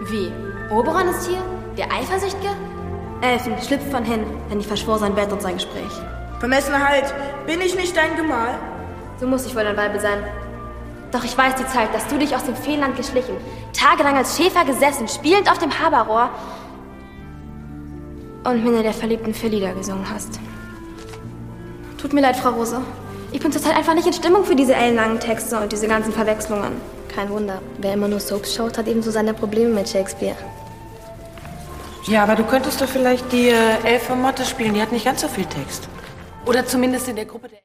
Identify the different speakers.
Speaker 1: Wie? Oberon ist hier? Der Eifersüchtige? Elfen, schlüpft von hin, denn ich verschwor sein Bett und sein Gespräch.
Speaker 2: Vermessener Halt, bin ich nicht dein Gemahl?
Speaker 1: So muss ich wohl ein Weibel sein. Doch ich weiß die Zeit, dass du dich aus dem Feenland geschlichen, tagelang als Schäfer gesessen, spielend auf dem Haberrohr und mir der Verliebten für Lieder gesungen hast. Tut mir leid, Frau Rose. Ich bin zurzeit einfach nicht in Stimmung für diese ellenlangen Texte und diese ganzen Verwechslungen.
Speaker 3: Kein Wunder. Wer immer nur Soaps schaut, hat ebenso seine Probleme mit Shakespeare.
Speaker 4: Ja, aber du könntest doch vielleicht die Elfe Motte spielen. Die hat nicht ganz so viel Text. Oder zumindest in der Gruppe der...